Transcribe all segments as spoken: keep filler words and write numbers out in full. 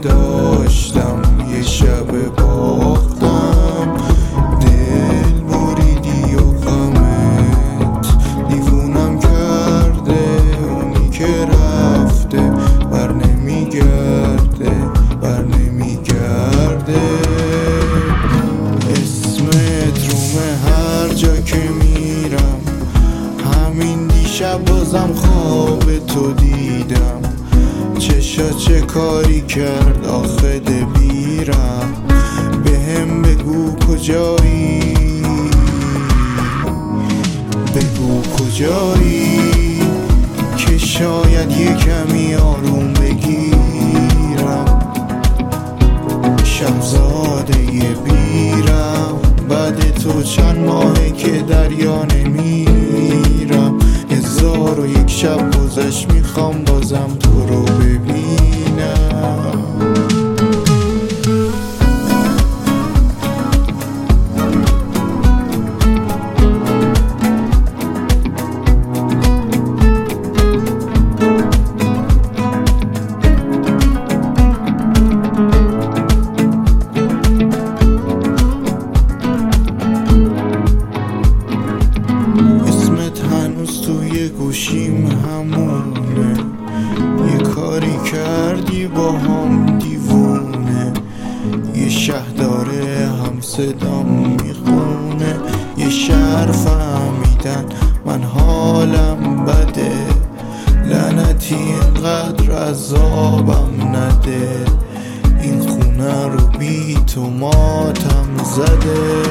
داشتم یه شب باختم، دل بریدی و غمت دیوونم کرده، اونی که رفته بر نمیگرده بر نمیگرده. اسمت رومه هر جا که میرم، همین دیشب بازم خواب تو دیدم. چشا چه کاری کرد آخه دبیرم، به هم بگو کجایی، بگو کجایی که شاید یه کمی آروم بگیرم. شمزاده یه بیرم، بعد تو چند ماهه که دریا نمیرم. هزار و یک شب گذشت میخوام بازم تو رو ببینم. توی گوشیم همونه، یه کاری کردی با هم دیوونه. یه شهرداره هم صدام میخونه، یه شهر فهمیدن من حالم بده. لعنتی اینقدر عذابم نده، این خونه رو بی تو ماتم زده.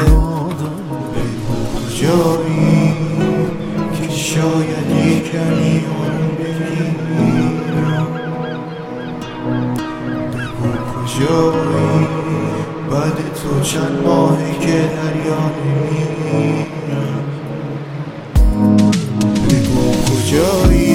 کجایی شاید یک کمی آروم بگیرم، بگو کجایی بعد تو چند ماهی که دریا نمیرم. بگو کجایی